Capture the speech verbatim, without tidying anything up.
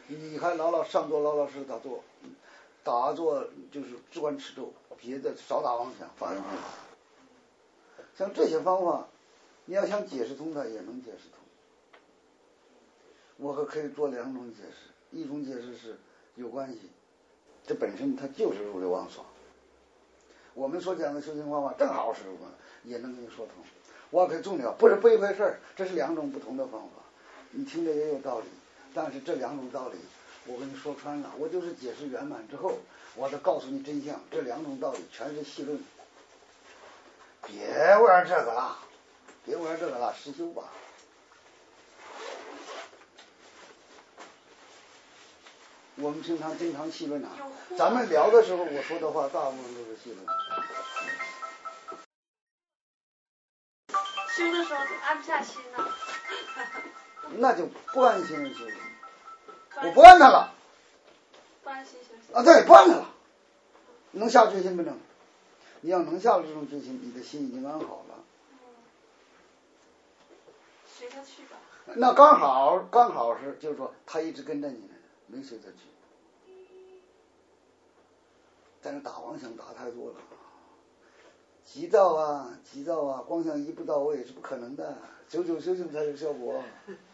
你还老老上座老老实实打坐，打坐就是只管持咒，别的少打妄想，发扬光大。像这些方法，你要想解释通它也能解释通。我可可以做两种解释，一种解释是有关系，这本身它就是如来妄说。我们所讲的修行方法正好是如来，也能给你说通。我可以重要，不是不一回事儿，这是两种不同的方法。你听着也有道理，但是这两种道理，我跟你说穿了，我就是解释圆满之后，我再告诉你真相。这两种道理全是细论，别玩这个了，别玩这个了，实修吧。我们平常经常细论啊，咱们聊的时候我说的话大部分都是细论。 修的时候安不下心呢。 那就不安心修，我不按他了。 不安心修行。 啊，对，不按他了。能下决心不能？你要能下这种决心，你的心已经安好了。 随他去吧。 那刚好，刚好是，就是说他一直跟着你呢，没随他去。但是打妄想打太多了，急躁啊，急躁啊，光想一步到位是不可能的，久久修行才有效果。